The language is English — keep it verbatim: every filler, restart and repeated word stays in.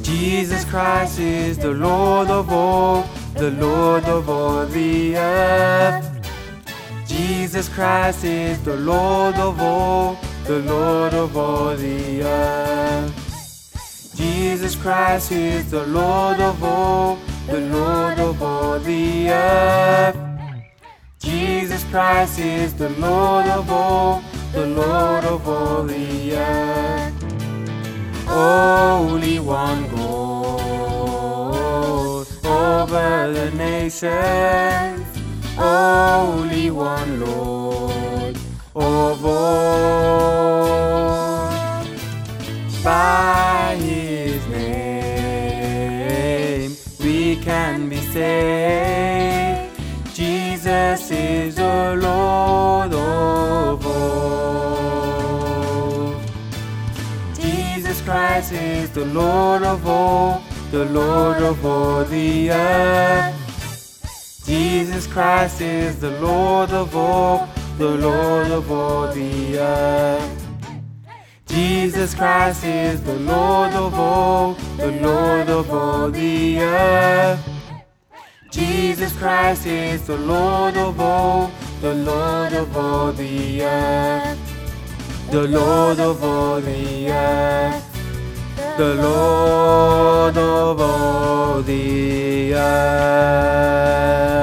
Jesus Christ is the Lord of all, the Lord of all the earth. Jesus Christ is the Lord of all, the Lord of all the earth. Jesus Christ is the Lord of all, the Lord of all the earth. Jesus Christ is the Lord of all, the Lord of all the earth. Holy One God over the nations, Holy One Lord of all. By His name we can be saved. Jesus is the Lord of all. Jesus Christ is the Lord of all, the Lord of all the earth. Jesus Christ is the Lord of all, the Lord of all the earth. Jesus Christ is the Lord of all, the Lord of all the earth. Jesus Christ is the Lord of all, the Lord of all the earth. The Lord of all the earth. The Lord of all the earth.